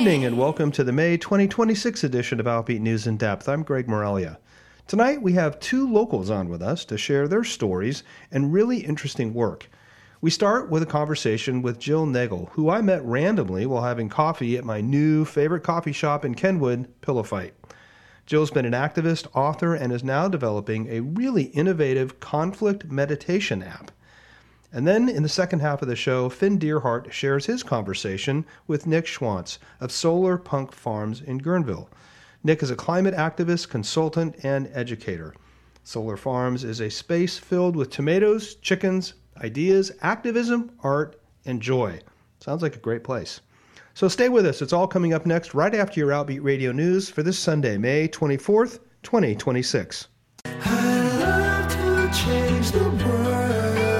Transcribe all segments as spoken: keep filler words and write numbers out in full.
evening and welcome to the May twenty twenty-six edition of Outbeat News in Depth. I'm Greg Moralia. Tonight we have two locals on with us to share their stories and really interesting work. We start with a conversation with Jill Nagel, who I met randomly while having coffee at my new favorite coffee shop in Kenwood, Pillow Fight. Jill's been an activist, author, and is now developing a really innovative conflict meditation app. And then in the second half of the show, Finn Deerhart shares his conversation with Nick Schwantz of Solar Punk Farms in Guerneville. Nick is a climate activist, consultant, and educator. Solar Farms is a space filled with tomatoes, chickens, ideas, activism, art, and joy. Sounds like a great place. So stay with us. It's all coming up next right after your Outbeat Radio News for this Sunday, May twenty-fourth, twenty twenty-six. I love to change the world.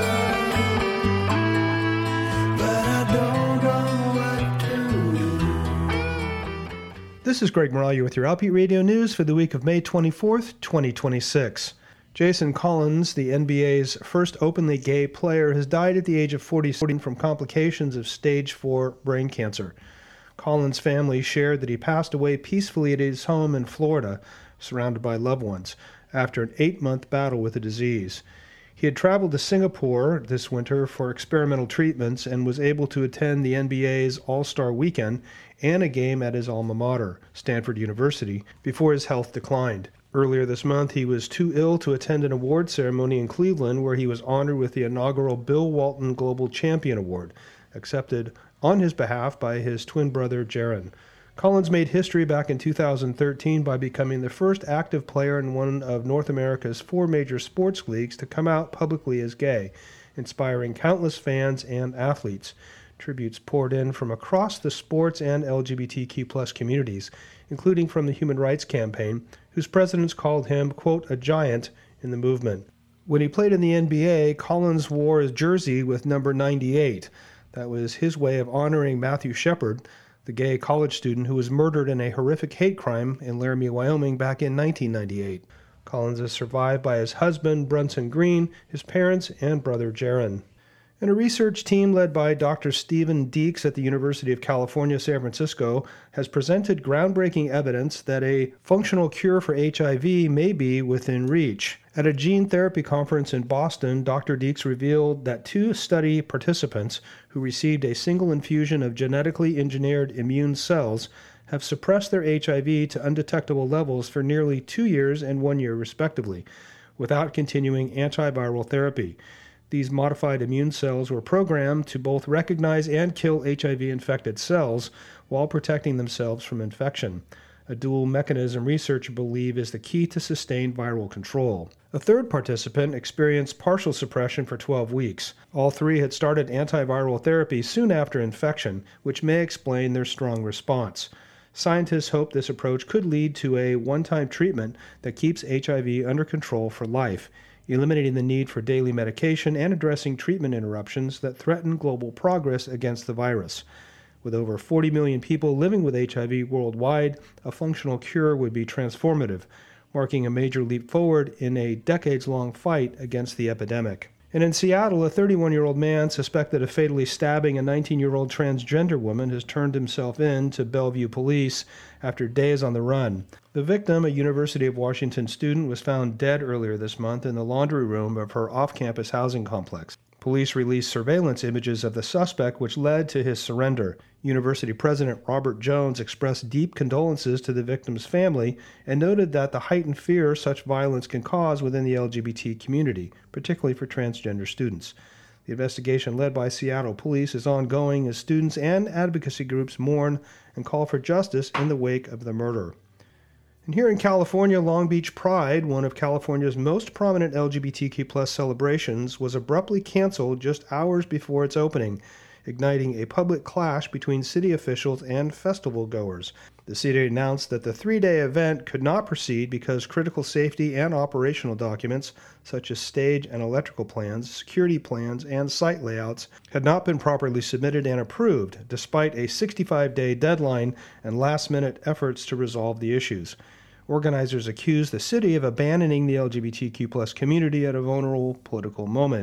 This is Greg Moralia with your Outbeat Radio News for the week of May twenty-fourth, twenty twenty-six. Jason Collins, the N B A's first openly gay player, has died at the age of forty-seven from complications of stage four brain cancer. Collins' family shared that he passed away peacefully at his home in Florida, surrounded by loved ones, after an eight-month battle with the disease. He had traveled to Singapore this winter for experimental treatments and was able to attend the N B A's All-Star Weekend and a game at his alma mater, Stanford University, before his health declined. Earlier this month, he was too ill to attend an award ceremony in Cleveland where he was honored with the inaugural Bill Walton Global Champion Award, accepted on his behalf by his twin brother, Jaron. Collins made history back in two thousand thirteen by becoming the first active player in one of North America's four major sports leagues to come out publicly as gay, inspiring countless fans and athletes. Tributes poured in from across the sports and L G B T Q plus communities, including from the Human Rights Campaign, whose presidents called him, quote, a giant in the movement. When he played in the N B A, Collins wore his jersey with number ninety-eight. That was his way of honoring Matthew Shepard, the gay college student who was murdered in a horrific hate crime in Laramie, Wyoming back in nineteen ninety-eight. Collins is survived by his husband, Brunson Green, his parents, and brother, Jaron. And a research team led by Doctor Stephen Deeks at the University of California, San Francisco, has presented groundbreaking evidence that a functional cure for H I V may be within reach. At a gene therapy conference in Boston, Doctor Deeks revealed that two study participants who received a single infusion of genetically engineered immune cells have suppressed their H I V to undetectable levels for nearly two years and one year respectively, without continuing antiviral therapy. These modified immune cells were programmed to both recognize and kill H I V-infected cells while protecting themselves from infection. A dual mechanism researchers believe is the key to sustained viral control. A third participant experienced partial suppression for twelve weeks. All three had started antiviral therapy soon after infection, which may explain their strong response. Scientists hope this approach could lead to a one-time treatment that keeps H I V under control for life, eliminating the need for daily medication and addressing treatment interruptions that threaten global progress against the virus. With over forty million people living with H I V worldwide, a functional cure would be transformative, marking a major leap forward in a decades-long fight against the epidemic. And in Seattle, a thirty-one-year-old man suspected of fatally stabbing a nineteen-year-old transgender woman has turned himself in to Bellevue police after days on the run. The victim, a University of Washington student, was found dead earlier this month in the laundry room of her off-campus housing complex. Police released surveillance images of the suspect, which led to his surrender. University President Robert Jones expressed deep condolences to the victim's family and noted that the heightened fear such violence can cause within the L G B T community, particularly for transgender students. The investigation led by Seattle police is ongoing as students and advocacy groups mourn and call for justice in the wake of the murder. And here in California, Long Beach Pride, one of California's most prominent L G B T Q plus celebrations, was abruptly canceled just hours before its opening, igniting a public clash between city officials and festival goers. The city announced that the three-day event could not proceed because critical safety and operational documents, such as stage and electrical plans, security plans, and site layouts, had not been properly submitted and approved, despite a sixty-five day deadline and last-minute efforts to resolve the issues. Organizers accused the city of abandoning the L G B T Q plus community at a vulnerable political moment,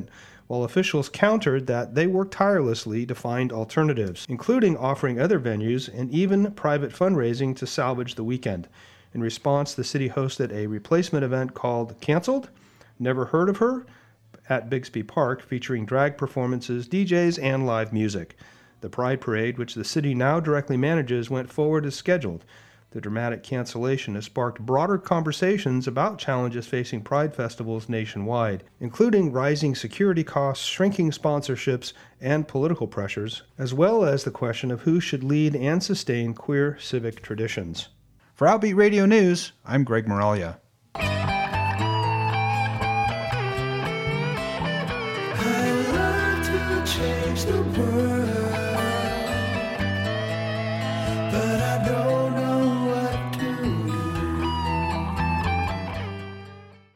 while officials countered that they worked tirelessly to find alternatives, including offering other venues and even private fundraising to salvage the weekend. In response, the city hosted a replacement event called Canceled, Never Heard of Her, at Bixby Park, featuring drag performances, D Js, and live music. The Pride Parade, which the city now directly manages, went forward as scheduled. The dramatic cancellation has sparked broader conversations about challenges facing Pride festivals nationwide, including rising security costs, shrinking sponsorships, and political pressures, as well as the question of who should lead and sustain queer civic traditions. For Outbeat Radio News, I'm Greg Moralia. Change the world, but I don't know what to do.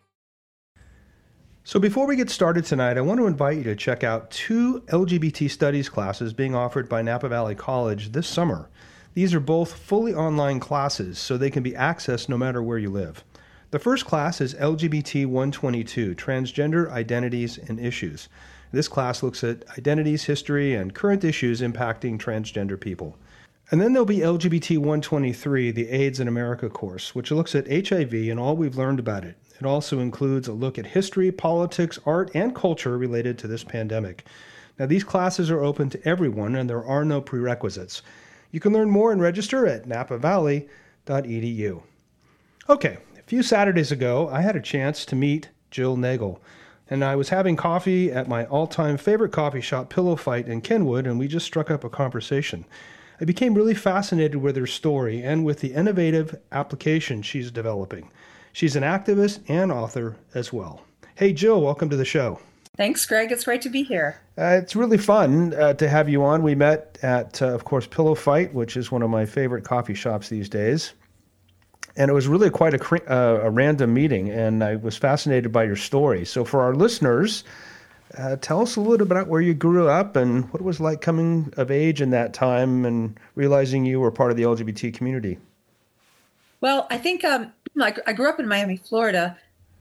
So before we get started tonight, I want to invite you to check out two L G B T studies classes being offered by Napa Valley College this summer. These are both fully online classes, so they can be accessed no matter where you live. The first class is L G B T one twenty-two, Transgender Identities and Issues. This class looks at identities, history, and current issues impacting transgender people. And then there'll be L G B T one twenty-three, the AIDS in America course, which looks at H I V and all we've learned about it. It also includes a look at history, politics, art, and culture related to this pandemic. Now, these classes are open to everyone, and there are no prerequisites. You can learn more and register at napa valley dot e d u. Okay, a few Saturdays ago, I had a chance to meet Jill Nagel. And I was having coffee at my all-time favorite coffee shop, Pillow Fight in Kenwood, and we just struck up a conversation. I became really fascinated with her story and with the innovative application she's developing. She's an activist and author as well. Hey, Jill, welcome to the show. Thanks, Greg. It's great to be here. Uh, it's really fun uh, to have you on. We met at, uh, of course, Pillow Fight, which is one of my favorite coffee shops these days. And it was really quite a, uh, a random meeting, and I was fascinated by your story. So for our listeners, uh, tell us a little bit about where you grew up and what it was like coming of age in that time and realizing you were part of the L G B T community. Well, I think um, I, I grew up in Miami, Florida.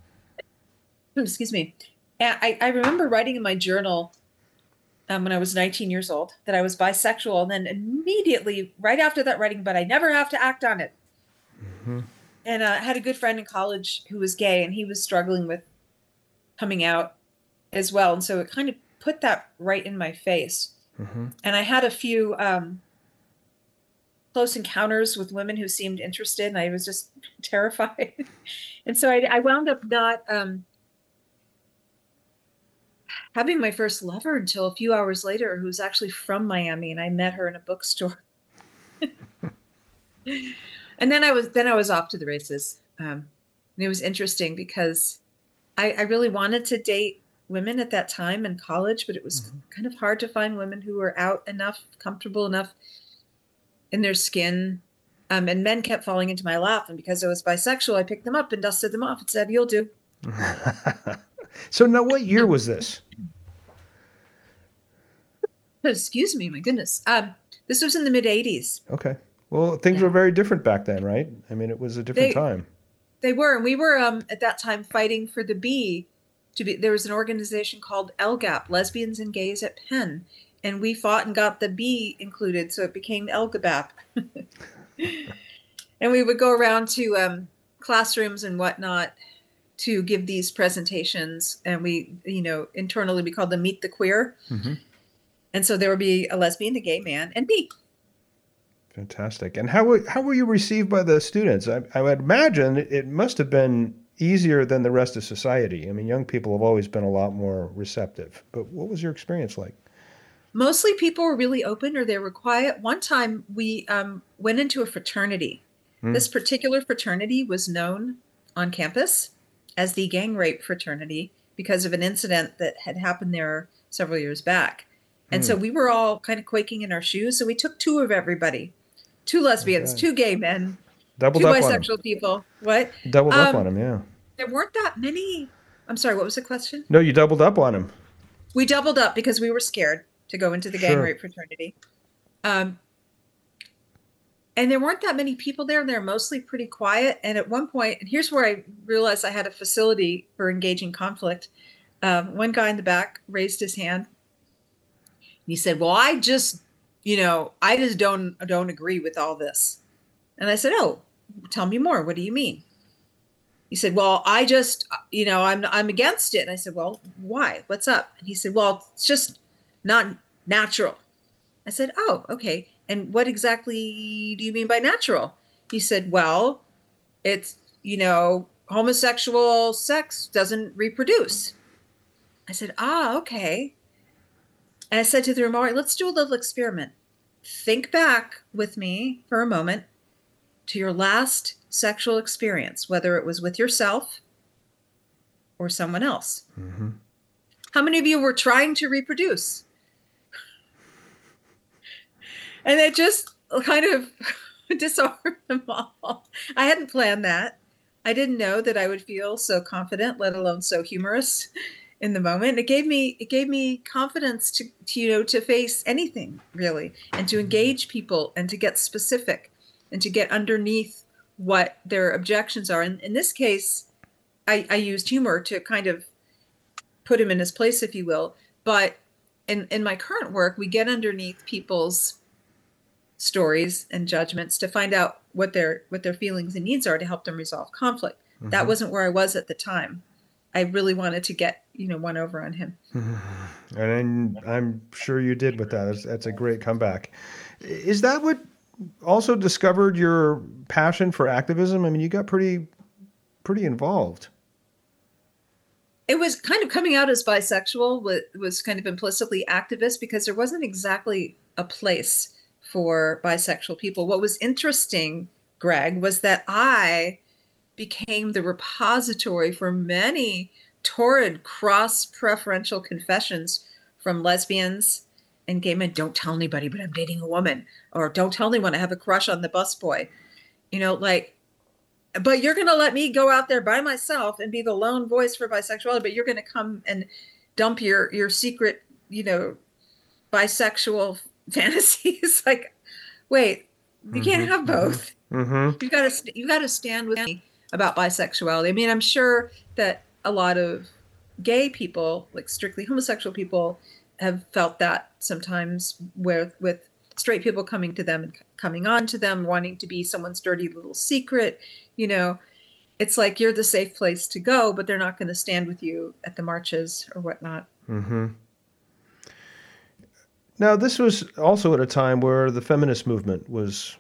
Excuse me. And I, I remember writing in my journal um, when I was nineteen years old that I was bisexual, and then immediately, right after that writing, but I never have to act on it. Mm-hmm. And uh, I had a good friend in college who was gay, and he was struggling with coming out as well. And so it kind of put that right in my face. Mm-hmm. And I had a few um, close encounters with women who seemed interested, and I was just terrified. And so I, I wound up not um, having my first lover until a few hours later, who was actually from Miami, and I met her in a bookstore. And then I was then I was off to the races. Um, and it was interesting because I, I really wanted to date women at that time in college, but it was mm-hmm. kind of hard to find women who were out enough, comfortable enough in their skin. Um, and men kept falling into my lap. And because I was bisexual, I picked them up and dusted them off and said, "You'll do." So now what year was this? Excuse me, my goodness. Um, this was in the mid eighties. Okay. Well, things yeah. were very different back then, right? I mean, it was a different they, time. They were. And we were um, at that time fighting for the B to be. There was an organization called L G A P, Lesbians and Gays at Penn. And we fought and got the B included. So it became L G A B. And we would go around to um, classrooms and whatnot to give these presentations. And we, you know, internally we called them Meet the Queer. Mm-hmm. And so there would be a lesbian, a gay man, and me. Fantastic. And how were, how were you received by the students? I, I would imagine it must have been easier than the rest of society. I mean, young people have always been a lot more receptive. But what was your experience like? Mostly people were really open, or they were quiet. One time we um, went into a fraternity. Mm. This particular fraternity was known on campus as the gang rape fraternity because of an incident that had happened there several years back. And mm. so we were all kind of quaking in our shoes. So we took two of everybody. Two lesbians, okay. two gay men, Doubled two up bisexual on people. What? Doubled um, up on them, yeah. There weren't that many. I'm sorry, what was the question? No, you doubled up on them. We doubled up because we were scared to go into the gang sure. rape fraternity. Um, and there weren't that many people there. They're mostly pretty quiet. And at one point, and here's where I realized I had a facility for engaging conflict. Um, one guy in the back raised his hand. He said, well, I just, you know, I just don't don't agree with all this. And I said, oh, tell me more. What do you mean? He said, well, I just, you know, I'm I'm against it. And I said, well, why? What's up? And he said, well, it's just not natural. I said, oh, okay. And what exactly do you mean by natural? He said, well, it's, you know, homosexual sex doesn't reproduce. I said, ah, okay. And I said to the room, all right, let's do a little experiment. Think back with me for a moment to your last sexual experience, whether it was with yourself or someone else. Mm-hmm. How many of you were trying to reproduce? And it just kind of disarmed them all. I hadn't planned that. I didn't know that I would feel so confident, let alone so humorous in the moment. It gave me it gave me confidence to, to you know to face anything really, and to engage people and to get specific and to get underneath what their objections are. And in this case, I, I used humor to kind of put him in his place, if you will. But in, in my current work, we get underneath people's stories and judgments to find out what their what their feelings and needs are to help them resolve conflict. Mm-hmm. That wasn't where I was at the time. I really wanted to get, you know, one over on him. Mm-hmm. And I'm sure you did with that. That's, that's a great comeback. Is that what also discovered your passion for activism? I mean, you got pretty, pretty involved. It was kind of coming out as bisexual, was, was kind of implicitly activist, because there wasn't exactly a place for bisexual people. What was interesting, Greg, was that I became the repository for many torrid cross-preferential confessions from lesbians and gay men. Don't tell anybody, but I'm dating a woman. Or don't tell anyone I have a crush on the busboy. You know, like, but you're going to let me go out there by myself and be the lone voice for bisexuality, but you're going to come and dump your, your secret, you know, bisexual fantasies. Like, wait, you mm-hmm. can't have both. Mm-hmm. You got to, you got to stand with me about bisexuality. I mean, I'm sure that a lot of gay people, like strictly homosexual people, have felt that sometimes with, with straight people coming to them and coming on to them, wanting to be someone's dirty little secret. You know, it's like you're the safe place to go, but they're not going to stand with you at the marches or whatnot. Mm-hmm. Now, this was also at a time where the feminist movement was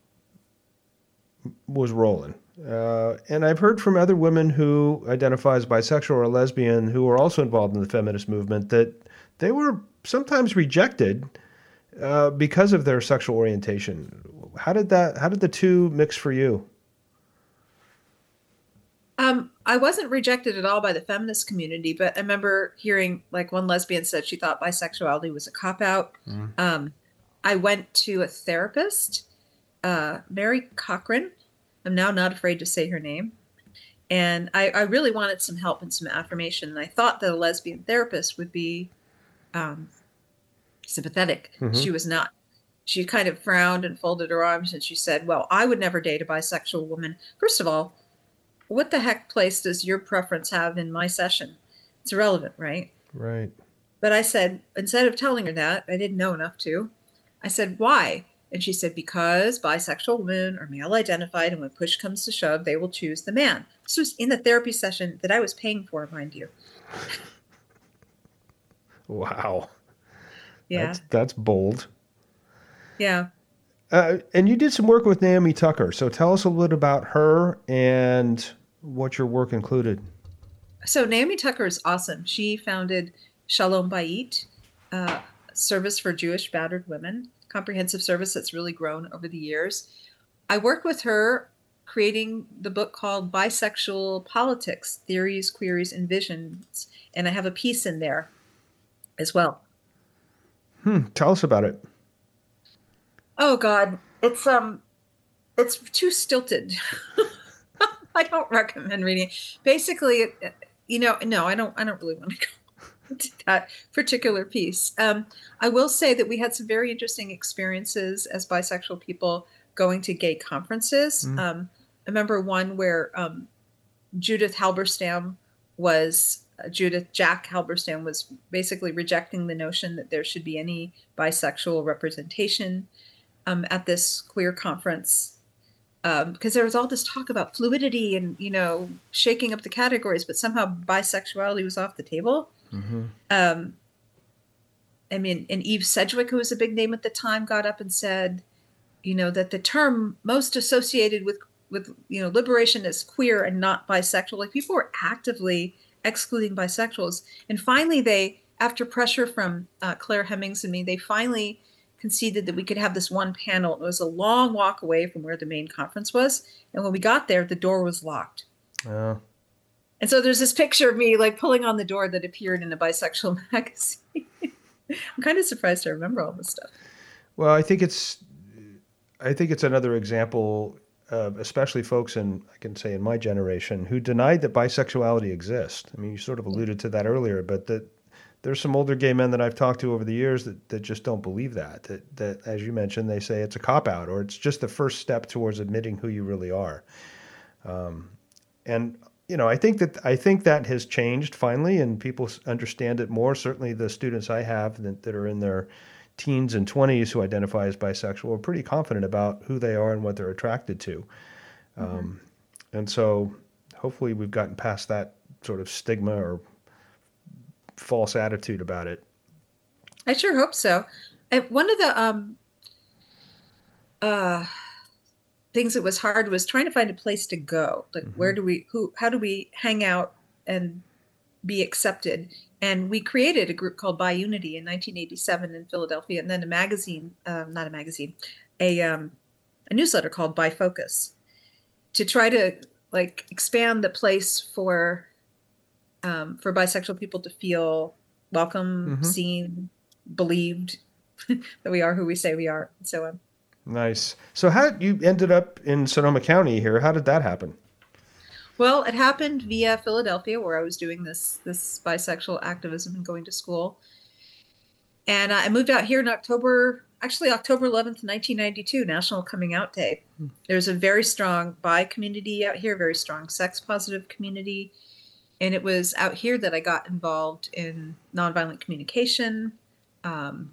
was rolling. Uh, and I've heard from other women who identify as bisexual or lesbian who are also involved in the feminist movement that they were sometimes rejected uh, because of their sexual orientation. How did that? How did the two mix for you? Um, I wasn't rejected at all by the feminist community, but I remember hearing, like, one lesbian said she thought bisexuality was a cop-out. Mm. Um, I went to a therapist, uh, Mary Cochran. I'm now not afraid to say her name. And I, I really wanted some help and some affirmation. And I thought that a lesbian therapist would be um, sympathetic. Mm-hmm. She was not. She kind of frowned and folded her arms, and she said, well, I would never date a bisexual woman. First of all, what the heck place does your preference have in my session? It's irrelevant, right? Right. But I said, instead of telling her that, I didn't know enough to, I said, why? And she said, because bisexual women are male identified, and when push comes to shove, they will choose the man. This was in the therapy session that I was paying for, mind you. Wow. Yeah. That's, that's bold. Yeah. Uh, and you did some work with Naomi Tucker. So tell us a little bit about her and what your work included. So Naomi Tucker is awesome. She founded Shalom Bayit, uh, service for Jewish battered women, comprehensive service that's really grown over the years. I worked with her creating the book called Bisexual Politics, Theories, Queries, and Visions. And I have a piece in there as well. Hmm. Tell us about it. Oh God, it's um, it's too stilted. I don't recommend reading it. Basically, you know, no, I don't. I don't really want to go to that particular piece. Um, I will say that we had some very interesting experiences as bisexual people going to gay conferences. Mm. Um, I remember one where um, Judith Halberstam was uh, Judith Jack Halberstam was basically rejecting the notion that there should be any bisexual representation um, at this queer conference, um, because there was all this talk about fluidity and, you know, shaking up the categories, but somehow bisexuality was off the table. Mm-hmm. Um, I mean, and Eve Sedgwick, who was a big name at the time, got up and said, you know, that the term most associated with, with, you know, liberation is queer and not bisexual. Like, people were actively excluding bisexuals. And finally, they, after pressure from uh, Claire Hemmings and me, they finally conceded that we could have this one panel. It was a long walk away from where the main conference was. And when we got there, the door was locked. Uh, And so there's this picture of me like pulling on the door that appeared in a bisexual magazine. I'm kind of surprised I remember all this stuff. well, I think it's, I think it's another example, uh, especially folks in, I can say in my generation, who denied that bisexuality exists. I mean, you sort of alluded to that earlier, but that there's some older gay men that I've talked to over the years that, that just don't believe that, that, that, as you mentioned, they say it's a cop-out or it's just the first step towards admitting who you really are. Um, and, you know, I think that I think that has changed finally, and people understand it more. Certainly, the students I have that, that are in their teens and twenties who identify as bisexual are pretty confident about who they are and what they're attracted to. Mm-hmm. Um, and so, hopefully, we've gotten past that sort of stigma or false attitude about it. I sure hope so. And one of the um, uh, things that was hard was trying to find a place to go. Like, Mm-hmm. where do we, who, how do we hang out and be accepted? And we created a group called Bi Unity in nineteen eighty-seven in Philadelphia, and then a magazine, um, not a magazine, a um, a newsletter called Bi Focus, to try to like expand the place for um, for bisexual people to feel welcome, Mhm. seen, believed, that we are who we say we are, and so on. Nice. So, how you ended up in Sonoma County here? How did that happen? Well, it happened via Philadelphia, where I was doing this this bisexual activism and going to school. And I moved out here in October, actually October eleventh, nineteen ninety-two, National Coming Out Day. There's a very strong bi community out here, very strong sex positive community. And it was out here that I got involved in nonviolent communication, um,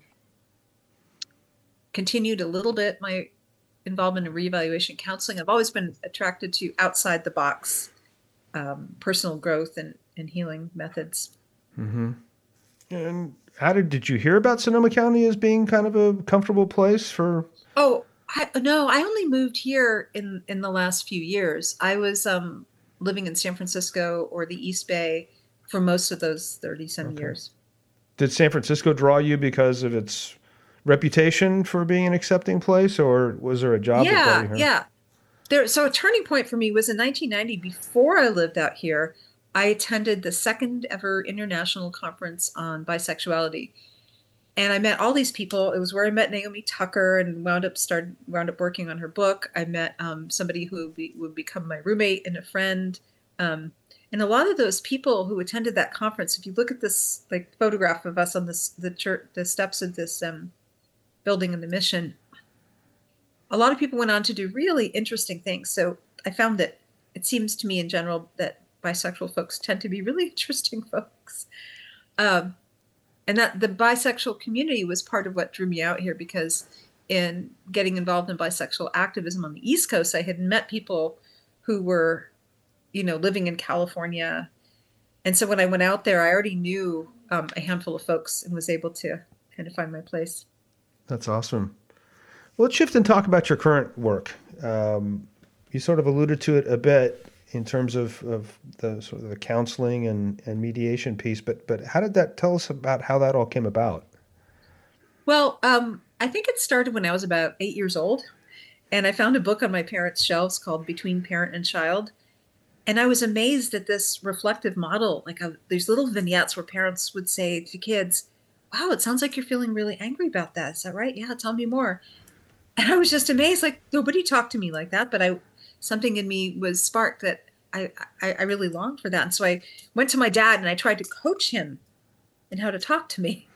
continued a little bit my involvement in reevaluation counseling. I've always been attracted to outside the box um, personal growth and, and healing methods. Mm-hmm. And how did did you hear about Sonoma County as being kind of a comfortable place for? Oh, I, no, I only moved here in, in the last few years. I was um, living in San Francisco or the East Bay for most of those thirty some Okay. years. Did San Francisco draw you because of its reputation for being an accepting place, or was there a job that brought Yeah, you here? yeah. There, so a turning point for me was in nineteen ninety. Before I lived out here, I attended the second ever international conference on bisexuality, and I met all these people. It was where I met Naomi Tucker and wound up started wound up working on her book. I met um, somebody who would, be, would become my roommate and a friend. Um, and a lot of those people who attended that conference, if you look at this like photograph of us on this the church, the steps of this um, building in the Mission, a lot of people went on to do really interesting things. So I found that it seems to me in general that bisexual folks tend to be really interesting folks. Um, and that the bisexual community was part of what drew me out here, because in getting involved in bisexual activism on the East Coast, I had met people who were, you know, living in California. And so when I went out there, I already knew um, a handful of folks and was able to kind of find my place. That's awesome. Well, let's shift and talk about your current work. Um, you sort of alluded to it a bit in terms of, of the sort of the counseling and, and mediation piece, but but how did that tell us about how that all came about? Well, um, I think it started when I was about eight years old, and I found a book on my parents' shelves called Between Parent and Child. And I was amazed at this reflective model, like a, these little vignettes where parents would say to kids, wow, it sounds like you're feeling really angry about that. Is that right? Yeah, tell me more. And I was just amazed, like nobody talked to me like that, but I, something in me was sparked that I, I, I really longed for that. And so I went to my dad and I tried to coach him in how to talk to me.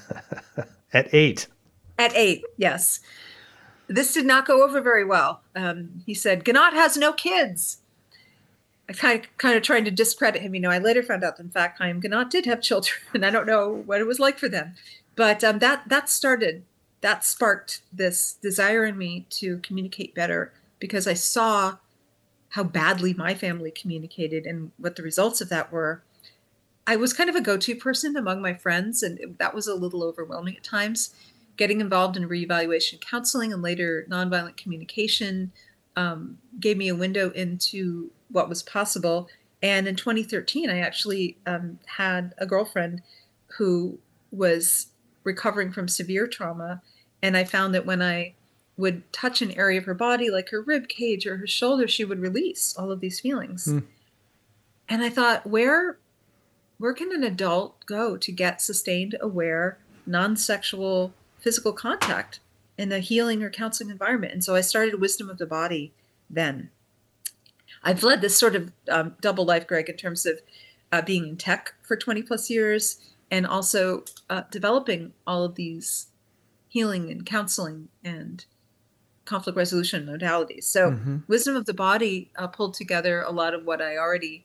At eight. At eight, yes. This did not go over very well. Um, he said, Gannat has no kids. I kind of, kind of trying to discredit him. You know, I later found out that, in fact, Chaim Ginott did have children, and I don't know what it was like for them. But um, that that started, that sparked this desire in me to communicate better, because I saw how badly my family communicated and what the results of that were. I was kind of a go-to person among my friends, and it, that was a little overwhelming at times. Getting involved in reevaluation counseling and later nonviolent communication um, gave me a window into what was possible. And in twenty thirteen, I actually um, had a girlfriend who was recovering from severe trauma. And I found that when I would touch an area of her body, like her rib cage or her shoulder, she would release all of these feelings. Mm. And I thought, where, where can an adult go to get sustained, aware, non-sexual physical contact in a healing or counseling environment? And so I started Wisdom of the Body then. I've led this sort of um, double life, Greg, in terms of uh, being in tech for twenty plus years, and also uh, developing all of these healing and counseling and conflict resolution modalities. So mm-hmm. Wisdom of the Body uh, pulled together a lot of what I already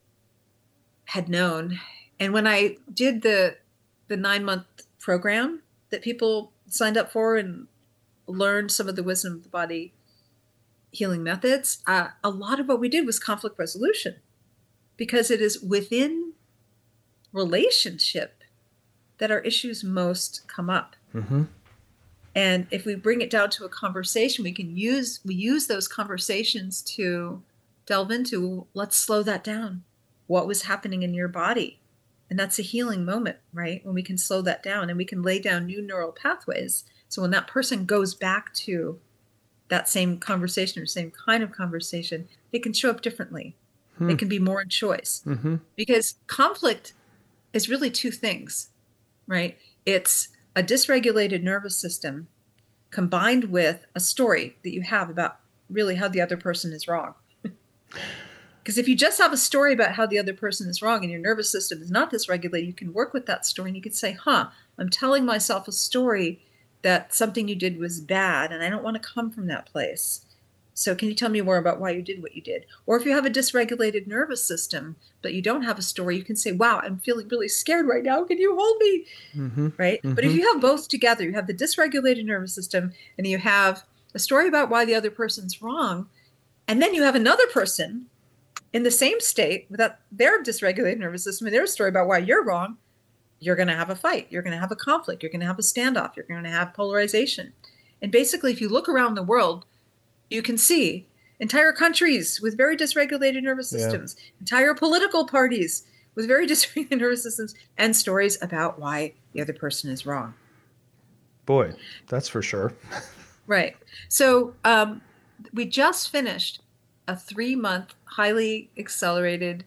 had known. And when I did the the nine-month program that people signed up for and learned some of the Wisdom of the Body healing methods, uh, a lot of what we did was conflict resolution, because it is within relationship that our issues most come up. Mm-hmm. And if we bring it down to a conversation, we can use, we use those conversations to delve into, let's slow that down. What was happening in your body? And that's a healing moment, right? When we can slow that down and we can lay down new neural pathways. So when that person goes back to that same conversation or same kind of conversation, they can show up differently. Hmm. They can be more in choice. Mm-hmm. Because conflict is really two things, right? It's a dysregulated nervous system combined with a story that you have about really how the other person is wrong. Because if you just have a story about how the other person is wrong and your nervous system is not dysregulated, you can work with that story and you can say, huh, I'm telling myself a story that something you did was bad and I don't want to come from that place. So can you tell me more about why you did what you did? Or if you have a dysregulated nervous system, but you don't have a story, you can say, wow, I'm feeling really scared right now. Can you hold me? Mm-hmm. Right? Mm-hmm. But if you have both together, you have the dysregulated nervous system and you have a story about why the other person's wrong, and then you have another person in the same state without their dysregulated nervous system and their story about why you're wrong, you're going to have a fight. You're going to have a conflict. You're going to have a standoff. You're going to have polarization. And basically, if you look around the world, you can see entire countries with very dysregulated nervous systems, yeah. entire political parties with very dysregulated nervous systems, and stories about why the other person is wrong. Boy, that's for sure. Right. So um, we just finished a three-month, highly accelerated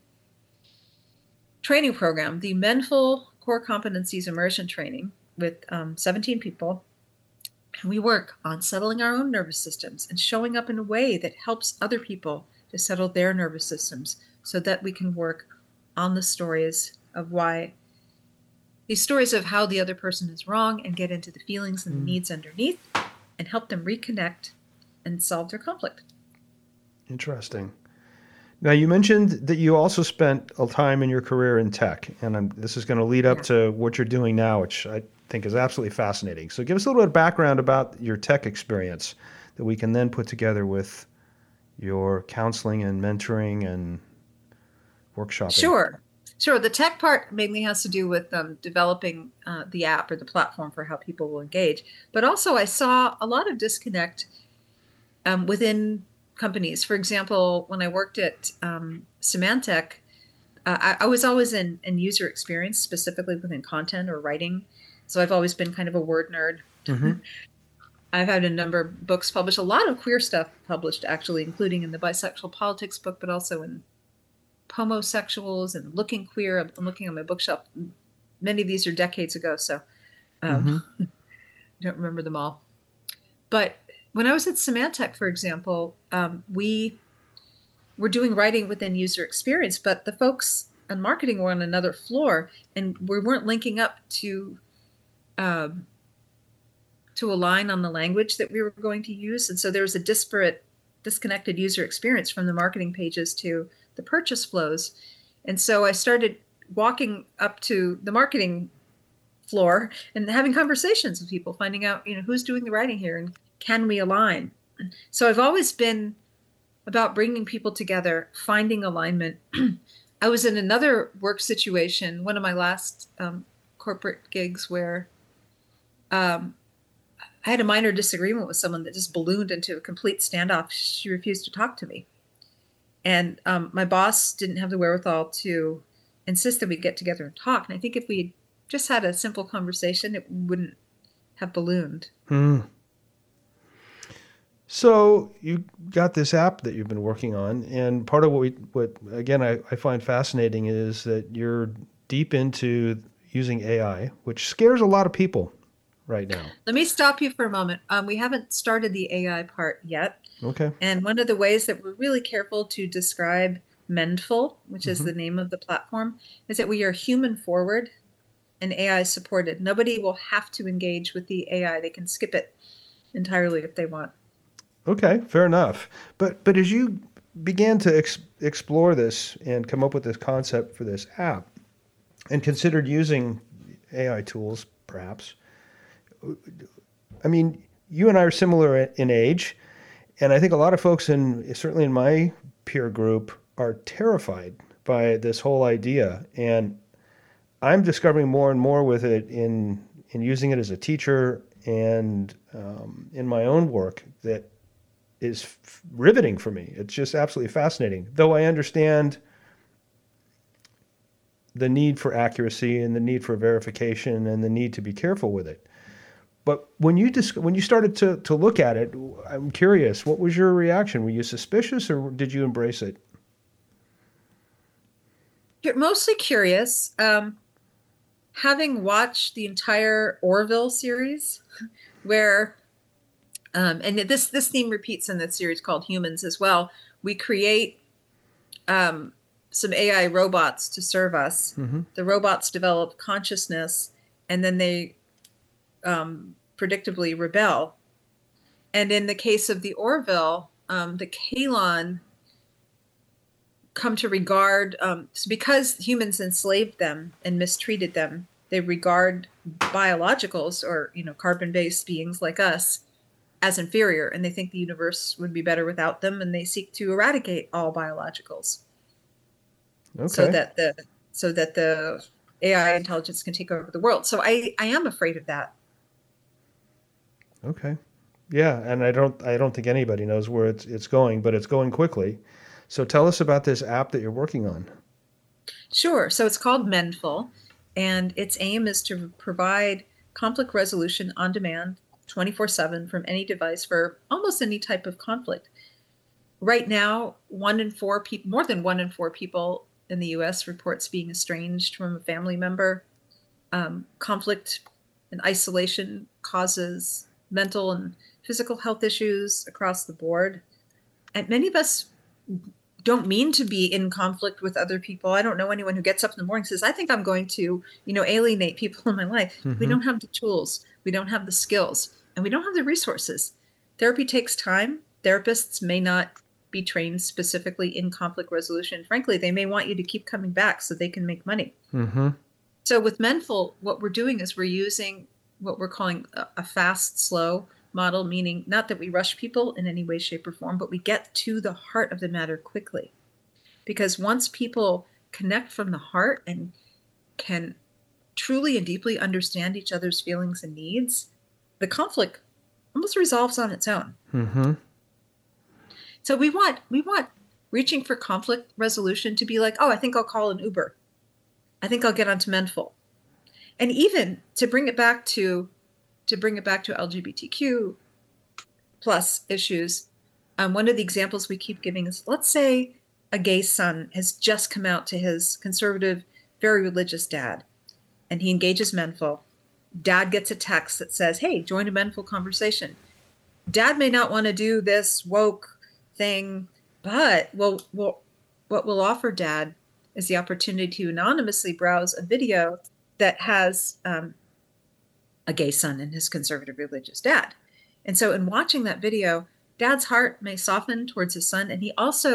training program, the Menful Core Competencies Immersion Training, with um, seventeen people. And we work on settling our own nervous systems and showing up in a way that helps other people to settle their nervous systems so that we can work on the stories of why, these stories of how the other person is wrong, and get into the feelings and the mm. needs underneath and help them reconnect and solve their conflict. Interesting. Now, you mentioned that you also spent a time in your career in tech, and I'm, this is going to lead up yeah. to what you're doing now, which I think is absolutely fascinating. So give us a little bit of background about your tech experience that we can then put together with your counseling and mentoring and workshopping. Sure. Sure. The tech part mainly has to do with um, developing uh, the app or the platform for how people will engage. But also I saw a lot of disconnect um, within companies. For example, when I worked at um, Symantec, uh, I, I was always in, in user experience, specifically within content or writing. So I've always been kind of a word nerd. Mm-hmm. I've had a number of books published, a lot of queer stuff published, actually, including in the Bisexual Politics book, but also in Pomosexuals and Looking Queer. I'm looking at my bookshelf. Many of these are decades ago, so um, mm-hmm. I don't remember them all. But when I was at Symantec, for example, um, we were doing writing within user experience, but the folks on marketing were on another floor, and we weren't linking up to um, to align on the language that we were going to use. And so there was a disparate, disconnected user experience from the marketing pages to the purchase flows. And so I started walking up to the marketing floor and having conversations with people, finding out, you know, who's doing the writing here and can we align? So I've always been about bringing people together, finding alignment. I was in another work situation, one of my last um, corporate gigs, where um, I had a minor disagreement with someone that just ballooned into a complete standoff. She refused to talk to me. And um, my boss didn't have the wherewithal to insist that we get together and talk. And I think if we had just had a simple conversation, it wouldn't have ballooned. Hmm. So you got this app that you've been working on, and part of what we, what again I, I find fascinating is that you're deep into using A I, which scares a lot of people right now. Let me stop you for a moment. Um, we haven't started the A I part yet. Okay. And one of the ways that we're really careful to describe Mendful, which is Mhm. the name of the platform, is that we are human forward and A I supported. Nobody will have to engage with the A I. They can skip it entirely if they want. Okay, fair enough. But but as you began to ex- explore this and come up with this concept for this app, and considered using A I tools, perhaps, I mean, you and I are similar in age, and I think a lot of folks in certainly in my peer group are terrified by this whole idea, and I'm discovering more and more with it in in using it as a teacher and um, in my own work that is f- riveting for me. It's just absolutely fascinating. Though I understand the need for accuracy and the need for verification and the need to be careful with it. But when you dis- when you started to to look at it, I'm curious, what was your reaction? Were you suspicious or did you embrace it? You're mostly curious. Um, having watched the entire Orville series, where Um, and this this theme repeats in the series called Humans as well. We create um, some A I robots to serve us. Mm-hmm. The robots develop consciousness, and then they um, predictably rebel. And in the case of the Orville, um, the Kaylon come to regard, um, because humans enslaved them and mistreated them, they regard biologicals, or you know, carbon-based beings like us, as inferior, and they think the universe would be better without them, and they seek to eradicate all biologicals, Okay. so that the so that the A I intelligence can take over the world. So I I am afraid of that. Okay. Yeah, and I don't I don't think anybody knows where it's it's going, but it's going quickly. So tell us about this app that you're working on. Sure. So it's called Mendful, and its aim is to provide conflict resolution on demand, twenty-four seven, from any device for almost any type of conflict. Right now, one in four people, more than one in four people in the U S reports being estranged from a family member. Um, conflict and isolation causes mental and physical health issues across the board. And many of us don't mean to be in conflict with other people. I don't know anyone who gets up in the morning and says, I think I'm going to, you know, alienate people in my life. Mhm. We don't have the tools. We don't have the skills. And we don't have the resources. Therapy takes time. Therapists may not be trained specifically in conflict resolution. Frankly, they may want you to keep coming back so they can make money. Mm-hmm. So with Mendful, what we're doing is we're using what we're calling a, a fast, slow model, meaning not that we rush people in any way, shape, or form, but we get to the heart of the matter quickly. Because once people connect from the heart and can truly and deeply understand each other's feelings and needs, the conflict almost resolves on its own. Mm-hmm. So we want we want reaching for conflict resolution to be like, oh, I think I'll call an Uber. I think I'll get onto Mendful. And even to bring it back to to bring it back to L G B T Q plus issues, um, one of the examples we keep giving is, let's say a gay son has just come out to his conservative, very religious dad, and he engages Mendful. Dad gets a text that says, hey, join a Mendful conversation. Dad may not want to do this woke thing, but we'll, we'll, what we'll offer Dad is the opportunity to anonymously browse a video that has um, a gay son and his conservative religious dad. And so in watching that video, Dad's heart may soften towards his son, and he also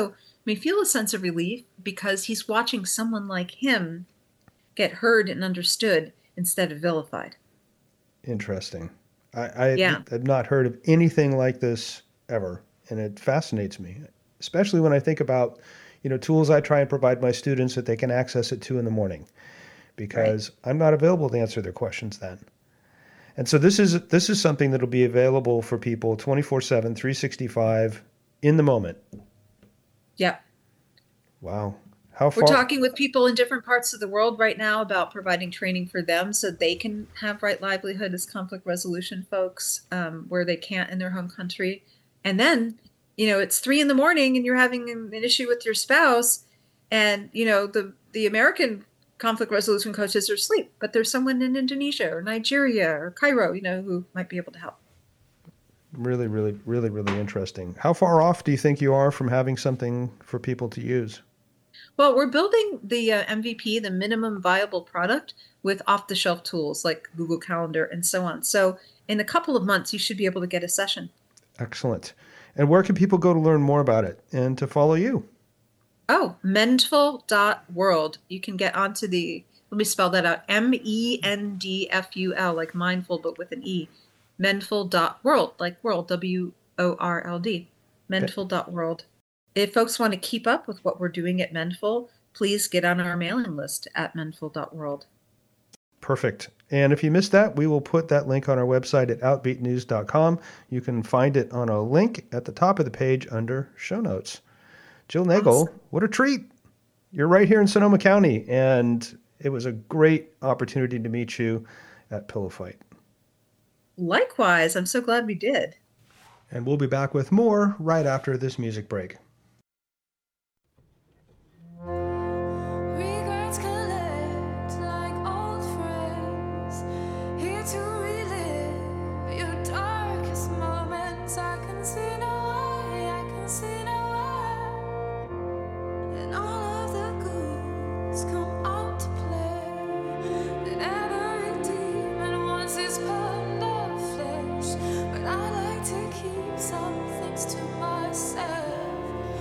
may feel a sense of relief because he's watching someone like him get heard and understood instead of vilified. Interesting. I, I Yeah. have not heard of anything like this ever, and it fascinates me, especially when I think about, you know, tools I try and provide my students that they can access at two in the morning, because I'm not available to answer their questions then. And so this is this is something that'll be available for people twenty-four seven, three sixty-five in the moment. Yeah. Wow. How We're far? talking with people in different parts of the world right now about providing training for them so they can have right livelihood as conflict resolution folks um, where they can't in their home country. And then, you know, it's three in the morning and you're having an issue with your spouse, and, you know, the, the American conflict resolution coaches are asleep, but there's someone in Indonesia or Nigeria or Cairo, you know, who might be able to help. Really, really, really, really interesting. How far off do you think you are from having something for people to use? Well, we're building the uh, M V P, the minimum viable product, with off-the-shelf tools like Google Calendar and so on. So in a couple of months, you should be able to get a session. Excellent. And where can people go to learn more about it and to follow you? Oh, mendful dot world. You can get onto the, let me spell that out, M E N D F U L, like mindful, but with an E. mendful dot world, like world, W O R L D. mendful dot world. If folks want to keep up with what we're doing at Mendful, please get on our mailing list at mendful dot world. Perfect. And if you missed that, we will put that link on our website at outbeat news dot com. You can find it on a link at the top of the page under show notes. Jill Nagel, Awesome. What a treat. You're right here in Sonoma County, and it was a great opportunity to meet you at Pillow Fight. Likewise, I'm so glad we did. And we'll be back with more right after this music break. Regrets collect like old friends, here to relive your darkest moments. I can see no way, I can see no way, and all of the ghouls come out to play. That every demon wants his pound of flesh, but I like to keep some things to myself.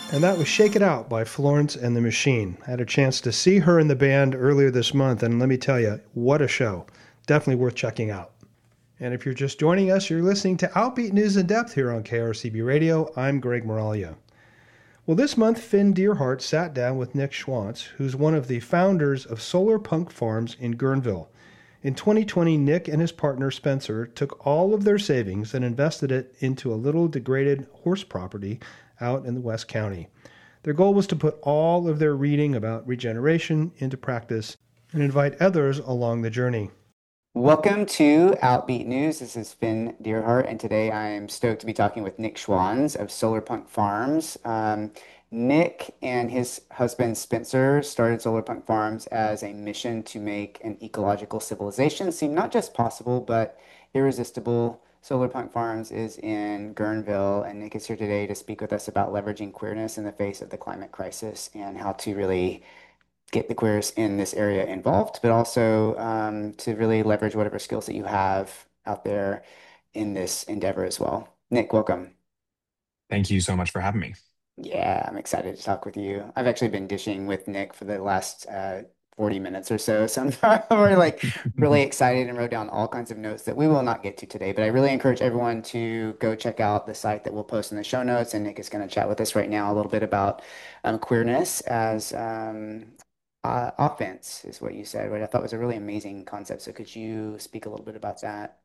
And that was Shake It Out by Florence and the Machine. I had a chance to see her in the band earlier this month, and let me tell you, what a show. Definitely worth checking out. And if you're just joining us, you're listening to Outbeat News in Depth here on K R C B Radio. I'm Greg Moralia. Well, this month, Finn Deerhart sat down with Nick Schwantz, who's one of the founders of Solar Punk Farms in Guerneville. In twenty twenty, Nick and his partner Spencer took all of their savings and invested it into a little degraded horse property out in the West County. Their goal was to put all of their reading about regeneration into practice and invite others along the journey. Welcome to Outbeat News. This is Finn Deerhart, and today I am stoked to be talking with Nick Schwantz of Solar Punk Farms. Um, Nick and his husband Spencer started Solar Punk Farms as a mission to make an ecological civilization seem not just possible, but irresistible. Solar Punk Farms is in Guerneville, and Nick is here today to speak with us about leveraging queerness in the face of the climate crisis and how to really get the queers in this area involved, but also um, to really leverage whatever skills that you have out there in this endeavor as well. Nick, welcome. Thank you so much for having me. Yeah, I'm excited to talk with you. I've actually been dishing with Nick for the last uh, forty minutes or so. So I'm already like really excited and wrote down all kinds of notes that we will not get to today. But I really encourage everyone to go check out the site that we'll post in the show notes. And Nick is going to chat with us right now a little bit about um, queerness as um, uh, offense, is what you said, right? I thought was a really amazing concept. So could you speak a little bit about that?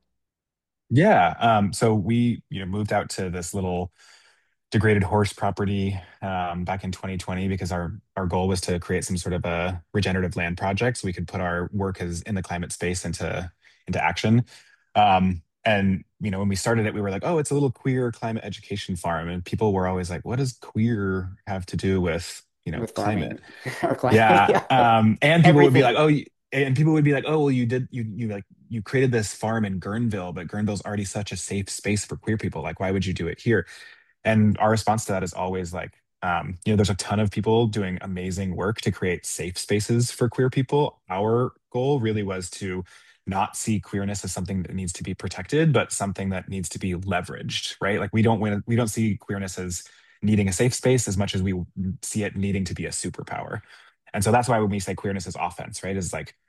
Yeah. Um, so we, you know, moved out to this little degraded horse property um, back in twenty twenty because our our goal was to create some sort of a regenerative land project so we could put our work as in the climate space into into action. Um, and you know, when we started it, we were like, oh, it's a little queer climate education farm, and people were always like, what does queer have to do with you know With climate? farming or climate? Yeah. Yeah, Um, and people would be like, everything. oh, y- and people would be like, oh, well, you did, you, you like, you created this farm in Guerneville, but Guerneville's already such a safe space for queer people. Like, why would you do it here? And our response to that is always like, um, you know, there's a ton of people doing amazing work to create safe spaces for queer people. Our goal really was to not see queerness as something that needs to be protected, but something that needs to be leveraged, right? Like we don't win, we don't see queerness as needing a safe space as much as we see it needing to be a superpower. And so that's why when we say queerness is offense, right? Is like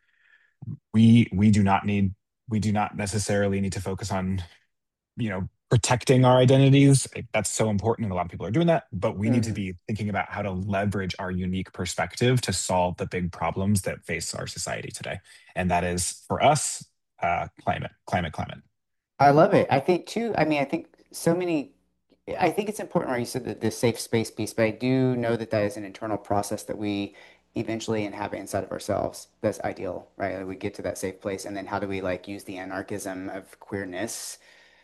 we we do not need we do not necessarily need to focus on you know protecting our identities. Like, that's so important and a lot of people are doing that, but we need to Mhm. be thinking about how to leverage our unique perspective to solve the big problems that face our society today, and that is for us uh climate climate climate. I love it. I think too, I mean, I think so many, I think it's important where you said that the safe space piece, but I do know that that is an internal process that we eventually inhabit inside of ourselves. That's ideal, right? Like we get to that safe place, and then how do we like use the anarchism of queerness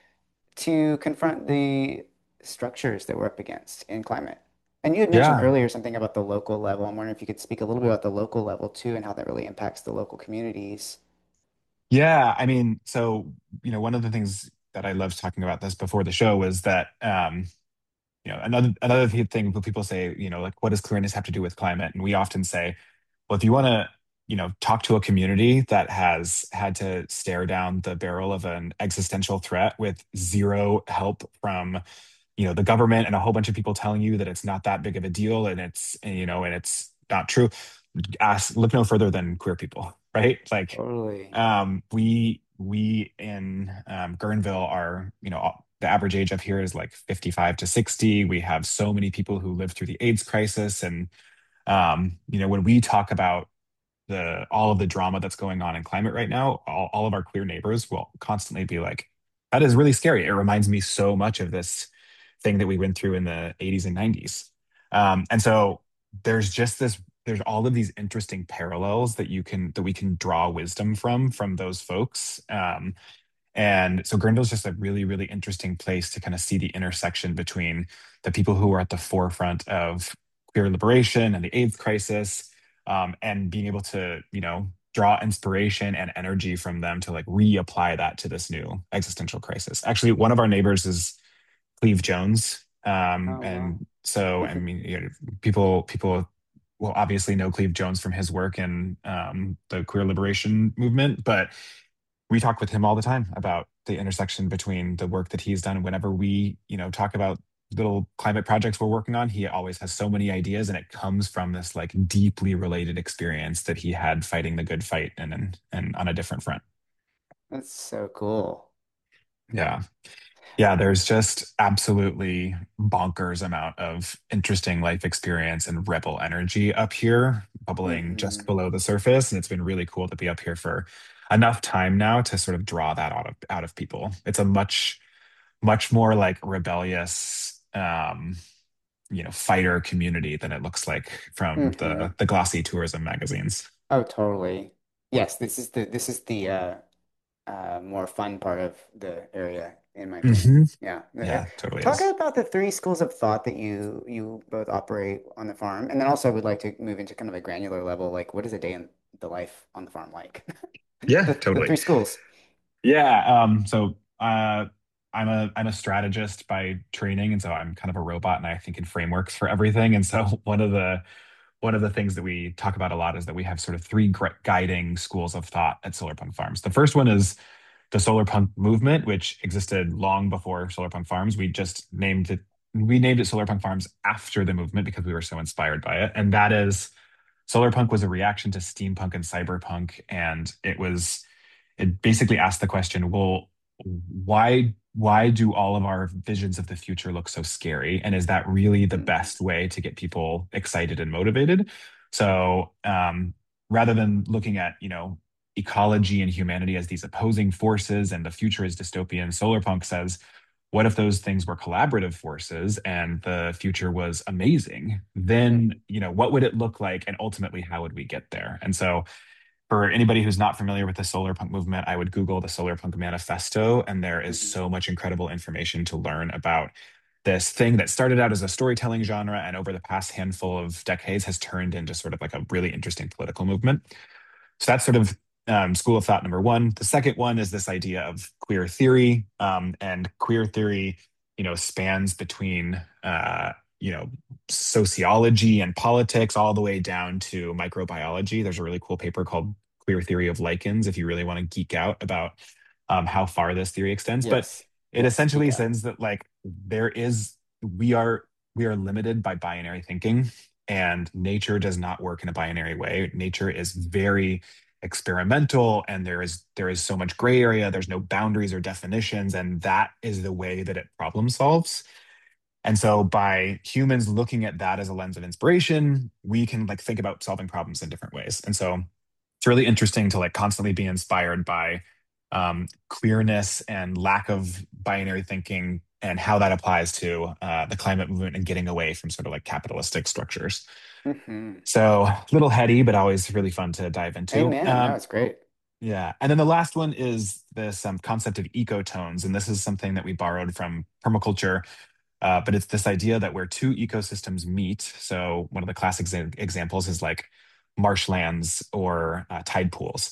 to confront the structures that we're up against in climate? And you had mentioned Yeah. earlier something about the local level. I'm wondering if you could speak a little bit about the local level too and how that really impacts the local communities. Yeah, I mean, so you know one of the things that I loved talking about this before the show was that um you know another another thing that people say, you know like, what does queerness have to do with climate? And we often say, well, if you want to you know talk to a community that has had to stare down the barrel of an existential threat with zero help from you know the government and a whole bunch of people telling you that it's not that big of a deal, and it's and, you know and it's not true, ask look no further than queer people, right? Like Totally. um we we in um Guerneville are, you know the average age up here is like fifty-five to sixty. We have so many people who live through the AIDS crisis, and um you know when we talk about the all of the drama that's going on in climate right now, all, all of our queer neighbors will constantly be like, that is really scary. It reminds me so much of this thing that we went through in the eighties and nineties. Um, and so there's just this, there's all of these interesting parallels that you can, that we can draw wisdom from, from those folks. Um, and so Guerneville is just a really, really interesting place to kind of see the intersection between the people who are at the forefront of queer liberation and the AIDS crisis, um, and being able to, you know, draw inspiration and energy from them to like reapply that to this new existential crisis. Actually, one of our neighbors is Cleve Jones. Um, Oh, wow. and so, I mean, you know, people people will obviously know Cleve Jones from his work in um, the queer liberation movement, but we talk with him all the time about the intersection between the work that he's done. Whenever we, you know, talk about little climate projects we're working on, he always has so many ideas, and it comes from this like deeply related experience that he had fighting the good fight and and, and on a different front. That's so cool. Yeah. Yeah, there's just absolutely bonkers amount of interesting life experience and rebel energy up here, bubbling just Hmm. below the surface. And it's been really cool to be up here for enough time now to sort of draw that out of out of people. It's a much, much more like rebellious, um, you know, fighter community than it looks like from Hmm. the the glossy tourism magazines. Oh, totally. Yes, this is the this is the uh, uh, more fun part of the area, in my opinion. Hmm. Yeah. Uh, Yeah, totally Talk is. about the three schools of thought that you you both operate on the farm, and then also would like to move into kind of a granular level, like what is a day in the life on the farm like? Yeah, The the totally. three schools. Yeah, um, so uh, I'm a I'm a strategist by training, and so I'm kind of a robot, and I think in frameworks for everything. And so one of the one of the things that we talk about a lot is that we have sort of three gri- guiding schools of thought at Solarpunk Farms. The first one is the Solarpunk movement, which existed long before Solarpunk Farms. We just named it we named it Solarpunk Farms after the movement because we were so inspired by it, and that is Solarpunk was a reaction to steampunk and cyberpunk, and it was it basically asked the question, well, why why do all of our visions of the future look so scary? And is that really the Mhm. best way to get people excited and motivated? So um, rather than looking at, you know, ecology and humanity as these opposing forces and the future is dystopian, Solarpunk says, what if those things were collaborative forces and the future was amazing? Then, you know, what would it look like? And ultimately, how would we get there? And so for anybody who's not familiar with the solar punk movement, I would Google the Solar Punk Manifesto, and there is Mhm. so much incredible information to learn about this thing that started out as a storytelling genre and over the past handful of decades has turned into sort of like a really interesting political movement. So that's sort of um, school of thought number one. The second one is this idea of queer theory, um, and queer theory, you know, spans between uh, you know sociology and politics all the way down to microbiology. There's a really cool paper called Queer Theory of Lichens if you really want to geek out about um, how far this theory extends. But Yes. it Yes. essentially Geek out. says that like there is we are we are limited by binary thinking, and nature does not work in a binary way. Nature is very experimental, and there is there is so much gray area. There's no boundaries or definitions, and that is the way that it problem solves. And so by humans looking at that as a lens of inspiration, we can like think about solving problems in different ways. And so it's really interesting to like constantly be inspired by um, queerness and lack of binary thinking and how that applies to uh, the climate movement and getting away from sort of like capitalistic structures. Hmm. So a little heady, but always really fun to dive into. Amen. No, Um, it's great. yeah. And then the last one is this um, concept of ecotones. And this is something that we borrowed from permaculture. Uh, but it's this idea that where two ecosystems meet. So one of the classic exa- examples is like marshlands or uh, tide pools.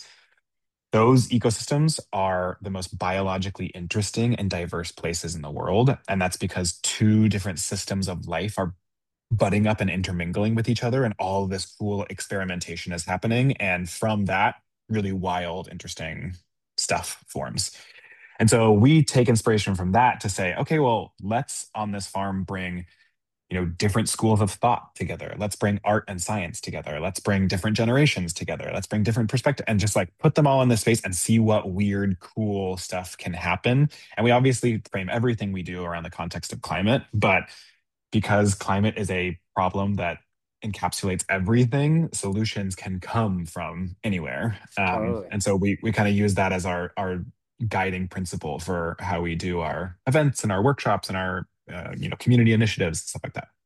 Those ecosystems are the most biologically interesting and diverse places in the world. And that's because two different systems of life are butting up and intermingling with each other, and all of this cool experimentation is happening. And from that, really wild, interesting stuff forms. And so we take inspiration from that to say, okay, well, let's on this farm bring, you know, different schools of thought together. Let's bring art and science together. Let's bring different generations together. Let's bring different perspective and just like put them all in this space and see what weird, cool stuff can happen. And we obviously frame everything we do around the context of climate, but because climate is a problem that encapsulates everything, solutions can come from anywhere. Um, Totally. and so we we kind of use that as our our guiding principle for how we do our events and our workshops and our uh, you know community initiatives and stuff like that.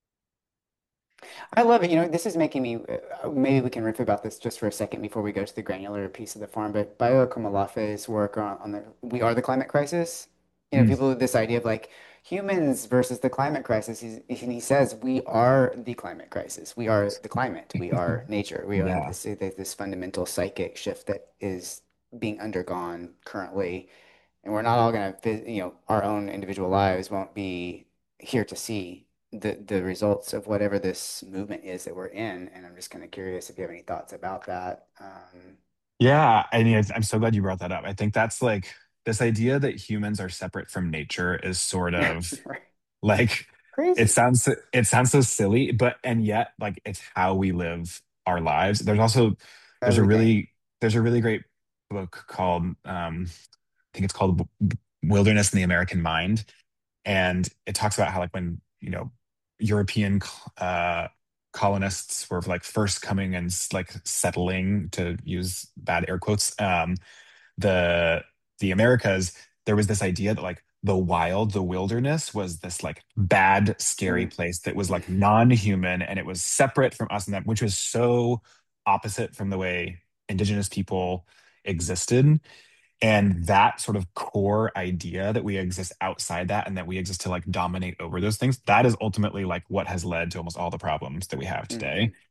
I love it. You know, this is making me, uh, maybe we can riff about this just for a second before we go to the granular piece of the farm. But Bayo Akomolafe's work on, on the We Are the Climate Crisis, you know, Mm. people with this idea of like humans versus the climate crisis. He's, and he says, we are the climate crisis. We are the climate. We are nature. We are Yeah. this, this fundamental psychic shift that is being undergone currently. And we're not all going to, you know, our own individual lives won't be here to see the the results of whatever this movement is that we're in. And I'm just kind of curious if you have any thoughts about that. Um, Yeah, I mean, I'm so glad you brought that up. I think that's like this idea that humans are separate from nature is sort of right. Like it Crazy. sounds it sounds so silly, but and yet like it's how we live our lives. There's also there's a Everything. really there's a really great book called um I think it's called W- Wilderness in the American Mind, and it talks about how like when you know European uh colonists were like first coming and like settling, to use bad air quotes, um the the Americas, there was this idea that like the wild, the wilderness was this like bad, scary Mm. place that was like non-human and it was separate from us and them, which was so opposite from the way indigenous people existed. And that sort of core idea that we exist outside that and that we exist to like dominate over those things, that is ultimately like what has led to almost all the problems that we have today. Hmm.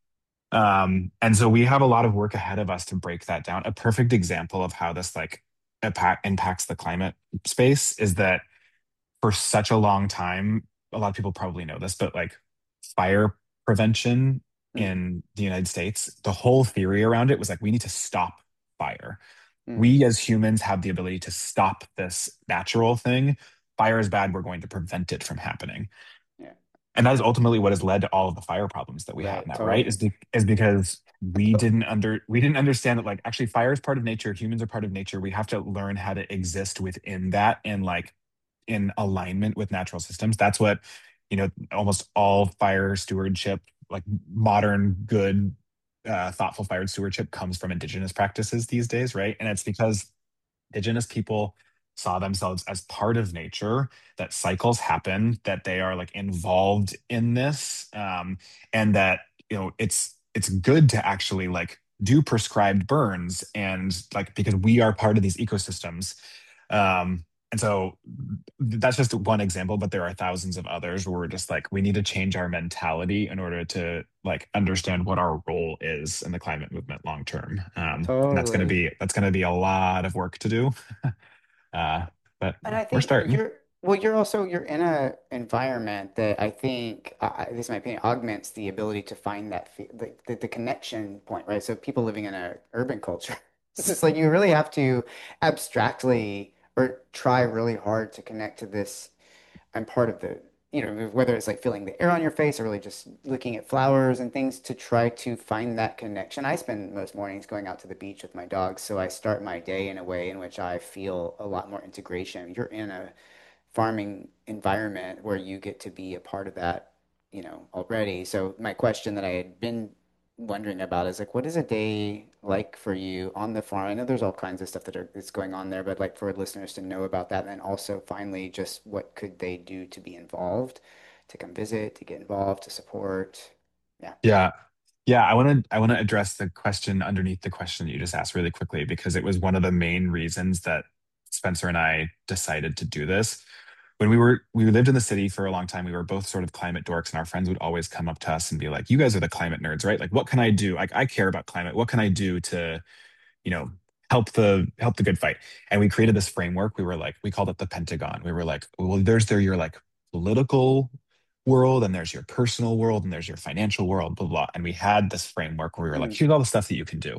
Um, and so we have a lot of work ahead of us to break that down. A perfect example of how this like impact, impacts the climate space is that for such a long time, a lot of people probably know this, but like fire prevention Mm. in the United States, the whole theory around it was like we need to stop fire. Mm. We as humans have the ability to stop this natural thing. Fire is bad, we're going to prevent it from happening. Yeah. And that is ultimately what has led to all of the fire problems that we have Right. now, right? Totally. Is, be- is because we But didn't under we didn't understand that like actually fire is part of nature, humans are part of nature. We have to learn how to exist within that and like in alignment with natural systems. That's what, you know, almost all fire stewardship, like modern good uh, thoughtful fire stewardship comes from indigenous practices these days, right? And it's because indigenous people saw themselves as part of nature, that cycles happen, that they are like involved in this, um, and that you know it's it's good to actually like do prescribed burns and like because we are part of these ecosystems. Um, and so that's just one example, but there are thousands of others where we're just like, we need to change our mentality in order to like understand what our role is in the climate movement long term. Um, and that's going to totally. be that's going to be a lot of work to do. Uh, but And I we're think starting. you're well, you're also you're in a environment that I think, uh, this is my opinion, augments the ability to find that fe the, the the connection point, right? So people living in a urban culture, it's just like you really have to abstractly or try really hard to connect to this. I'm part of the, you know, whether it's like feeling the air on your face or really just looking at flowers and things to try to find that connection. I spend most mornings going out to the beach with my dogs, so I start my day in a way in which I feel a lot more integration. You're in a farming environment where you get to be a part of that, you know, already. So my question that I had been wondering about is like, what is a day like for you on the farm? I know there's all kinds of stuff that are that's going on there, but like for listeners to know about that, and then also finally just what could they do to be involved, to come visit, to get involved, to support. Yeah. Yeah. Yeah, I want to I want to address the question underneath the question that you just asked really quickly because it was one of the main reasons that Spencer and I decided to do this. When we were we lived in the city for a long time, we were both sort of climate dorks, and our friends would always come up to us and be like, "You guys are the climate nerds, right? Like, what can I do? Like, I care about climate. What can I do to, you know, help the help the good fight?" And we created this framework. We were like, we called it the Pentagon. We were like, well, there's there your like political world, and there's your personal world, and there's your financial world, blah, blah. And we had this framework where we were like, Mm, here's all the stuff that you can do.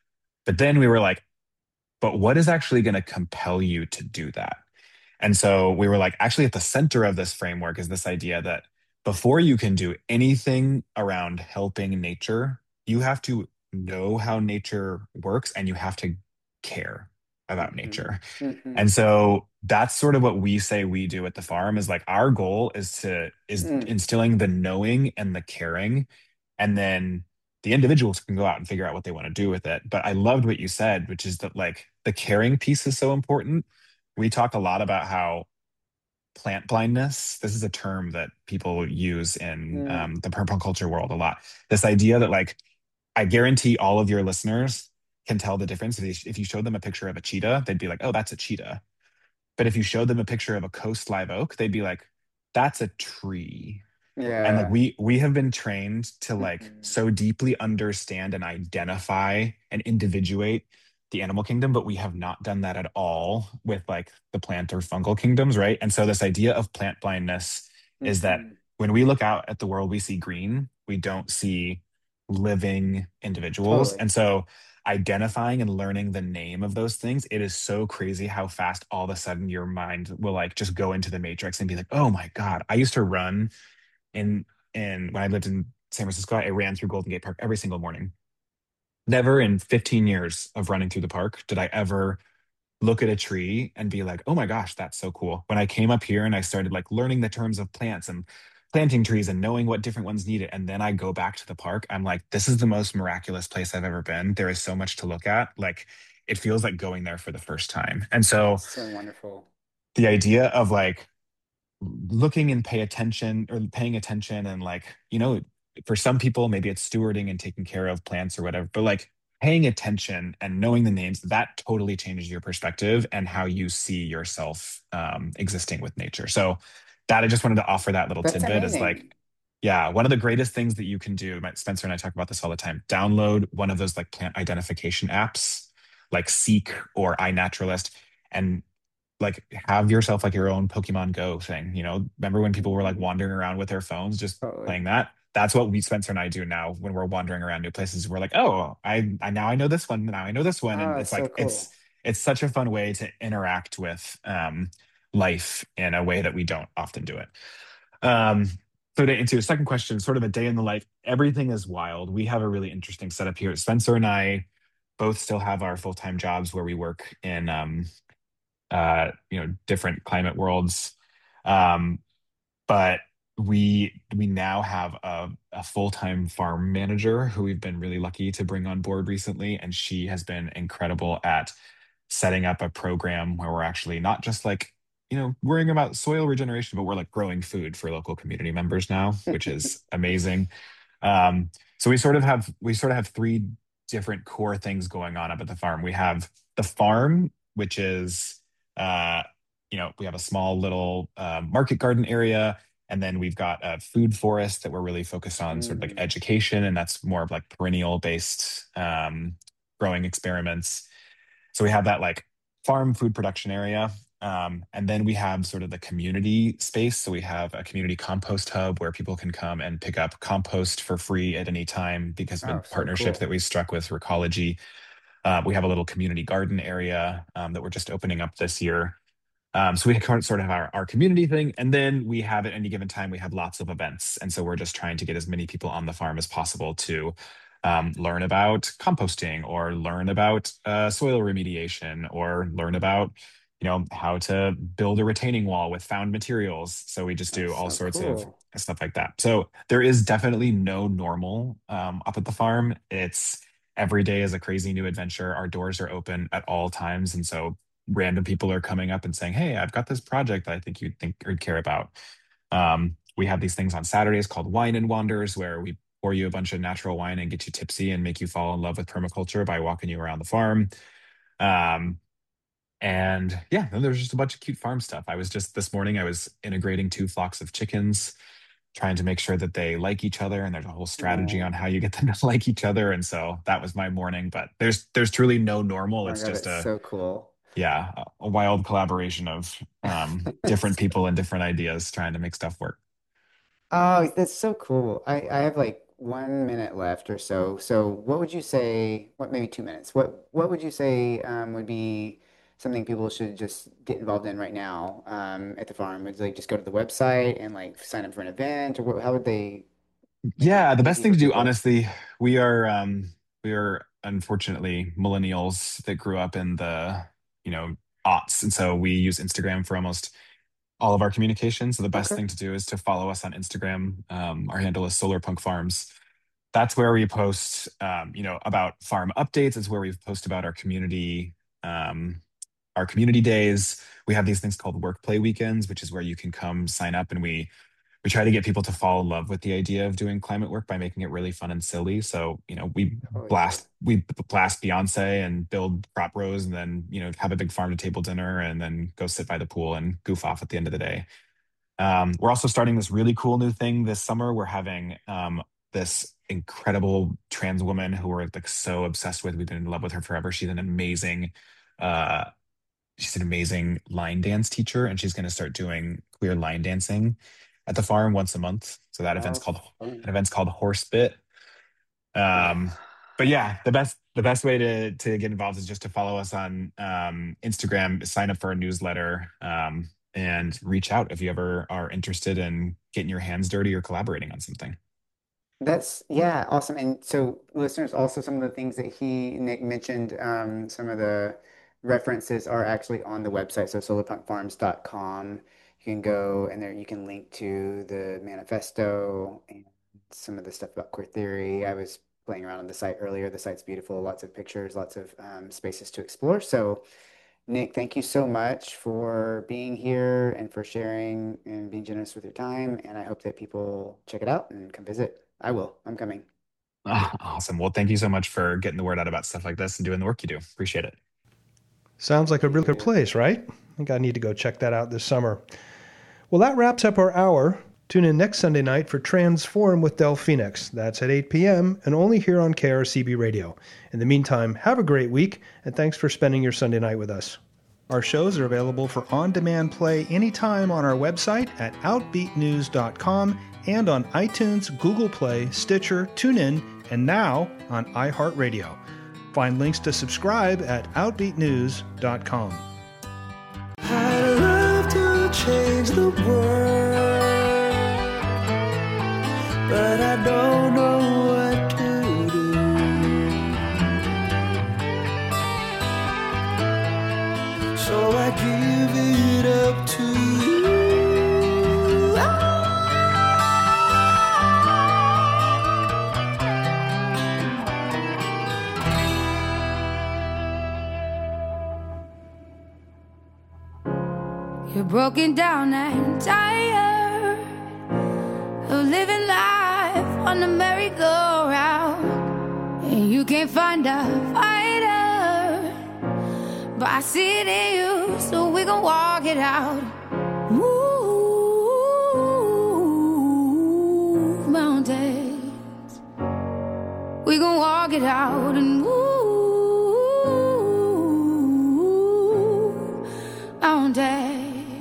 But then we were like, but what is actually going to compel you to do that? And so we were like, actually, at the center of this framework is this idea that before you can do anything around helping nature, you have to know how nature works and you have to care about mhm, nature. mhm, And so that's sort of what we say we do at the farm is like our goal is to is mm, instilling the knowing and the caring, and then the individuals can go out and figure out what they want to do with it. But I loved what you said, which is that like the caring piece is so important. We talk a lot about how plant blindness, this is a term that people use in mm. um, the permaculture world a lot. This idea that like I guarantee all of your listeners can tell the difference. If you, if you showed them a picture of a cheetah, they'd be like, oh, that's a cheetah. But if you showed them a picture of a coast live oak, they'd be like, that's a tree. And like Yeah. we we have been trained to like Mhm, so deeply understand and identify and individuate the animal kingdom, but we have not done that at all with like the plant or fungal kingdoms, right? And so this idea of plant blindness is that mhm, when we look out at the world, we see green, we don't see living individuals. Totally. And so identifying and learning the name of those things, it is so crazy how fast all of a sudden your mind will like just go into the matrix and be like, oh my God. I used to run in in when I lived in San Francisco, I ran through Golden Gate Park every single morning. Never in fifteen years of running through the park did I ever look at a tree and be like, oh my gosh, that's so cool. When I came up here and I started like learning the terms of plants and planting trees and knowing what different ones needed, and then I go back to the park, I'm like, this is the most miraculous place I've ever been. There is so much to look at. Like, it feels like going there for the first time. And so So wonderful. the idea of like looking and pay attention or paying attention and like, you know, for some people, maybe it's stewarding and taking care of plants or whatever, but like paying attention and knowing the names, that totally changes your perspective and how you see yourself um, existing with nature. So that I just wanted to offer that little That's tidbit is like, amazing. yeah, one of the greatest things that you can do, my, Spencer and I talk about this all the time, download one of those like plant identification apps like Seek or iNaturalist and like have yourself like your own Pokemon Go thing. You know, remember when people were like wandering around with their phones just Totally. playing that? That's what we Spencer and I do now when we're wandering around new places. We're like, oh, I, I now I know this one, now I know this one, and Oh, it's it's so like it's cool. it's such a fun way to interact with um, life in a way that we don't often do it. Um, so to answer your second question, sort of a day in the life, everything is wild. We have a really interesting setup here. Spencer and I both still have our full-time jobs where we work in um, uh, you know, different climate worlds. Um, but we we now have a, a full-time farm manager who we've been really lucky to bring on board recently, and she has been incredible at setting up a program where we're actually not just like, you know, worrying about soil regeneration, but we're like growing food for local community members now, which is amazing. Um, so we sort of have we sort of have three different core things going on up at the farm. We have the farm, which is uh, you know, we have a small little uh, market garden area, and then we've got a food forest that we're really focused on sort of like Mm. education, and that's more of like perennial based um, growing experiments. So we have that like farm food production area. Um, and then we have sort of the community space. So we have a community compost hub where people can come and pick up compost for free at any time because of a Oh, so partnership that cool. we struck with Recology. Uh, we have a little community garden area um, that we're just opening up this year. Um, so we current sort of our, our community thing. And then we have at any given time, we have lots of events. And so we're just trying to get as many people on the farm as possible to um, learn about composting or learn about uh, soil remediation or learn about, you know, how to build a retaining wall with found materials. So we just do That's all so sorts of cool. stuff like that. So there is definitely no normal um, up at the farm. It's every day is a crazy new adventure. Our doors are open at all times. And so random people are coming up and saying, "Hey, I've got this project that I think you'd think or care about." Um, we have these things on Saturdays called Wine and Wanders, where we pour you a bunch of natural wine and get you tipsy and make you fall in love with permaculture by walking you around the farm. Um, and yeah, then there's just a bunch of cute farm stuff. I was just this morning, I was integrating two flocks of chickens, trying to make sure that they like each other, and there's a whole strategy on Oh, how you get them to like each other. And so that was my morning. But there's there's truly no oh normal. my It's God, just that's a so cool. yeah, a, a wild collaboration of um, different That's people and different ideas trying to make stuff work. Oh, that's so cool. I, I have like one minute left or so. So what would you say, what maybe two minutes? What what would you say um, would be something people should just get involved in right now um, at the farm? Would they just go to the website and like sign up for an event or what, how would they make it Yeah, the best easy thing for to do, people? honestly, we are um, we are unfortunately millennials that grew up in the you know aughts, and so we use Instagram for almost all of our communication. So the best Okay. thing to do is to follow us on Instagram. Um, our handle is Solar Punk Farms. That's where we post, um, you know, about farm updates. It's where we post about our community, um, our community days. We have these things called work play weekends, which is where you can come sign up, and we we try to get people to fall in love with the idea of doing climate work by making it really fun and silly. So, you know, we Oh yeah. blast we blast Beyonce and build crop rows, and then, you know, have a big farm to table dinner, and then go sit by the pool and goof off at the end of the day. Um, we're also starting this really cool new thing this summer. We're having um, this incredible trans woman who we're like so obsessed with. We've been in love with her forever. She's an amazing, uh, she's an amazing line dance teacher, and she's going to start doing queer line dancing at the farm once a month. So that event's Oh, called an fun. event's called Horse Bit. Um, but yeah, the best the best way to to get involved is just to follow us on um, Instagram, sign up for our newsletter, um, and reach out if you ever are interested in getting your hands dirty or collaborating on something. That's yeah, awesome. And so, listeners, also some of the things that he Nick mentioned, um, some of the references are actually on the website. So solar punk farms dot com. You can go and there you can link to the manifesto and some of the stuff about queer theory. I was playing around on the site earlier. The site's beautiful, lots of pictures, lots of um, spaces to explore. So, Nick, thank you so much for being here and for sharing and being generous with your time. And I hope that people check it out and come visit. I will. I'm coming. Ah, awesome. Well, thank you so much for getting the word out about stuff like this and doing the work you do. Appreciate it. Sounds like a really good place, right? I think I need to go check that out this summer. Well, that wraps up our hour. Tune in next Sunday night for Transform with Del Phoenix. That's at eight p.m. and only here on K R C B Radio. In the meantime, have a great week, and thanks for spending your Sunday night with us. Our shows are available for on-demand play anytime on our website at outbeat news dot com and on iTunes, Google Play, Stitcher, TuneIn, and now on iHeartRadio. Find links to subscribe at outbeat news dot com. I'd love to change the world, but I don't know what to do. So I give it up to you. You're broken down and tired of living life on the merry-go-round, and you can't find a fighter, but I see it in you, so we gon' walk it out. Move mountains, we gon' walk it out and move mountains.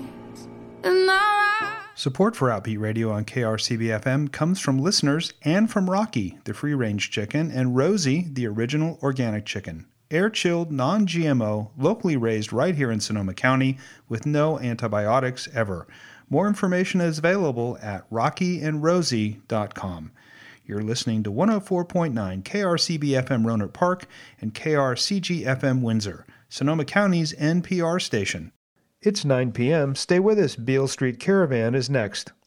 Support for Outbeat Radio on K R C B F M comes from listeners and from Rocky, the free-range chicken, and Rosie, the original organic chicken. Air-chilled, non-G M O, locally raised right here in Sonoma County with no antibiotics ever. More information is available at rocky and rosie dot com. You're listening to one oh four point nine K R C B F M Rohnert Park and K R C G F M Windsor, Sonoma County's N P R station. It's nine p.m. Stay with us. Beale Street Caravan is next.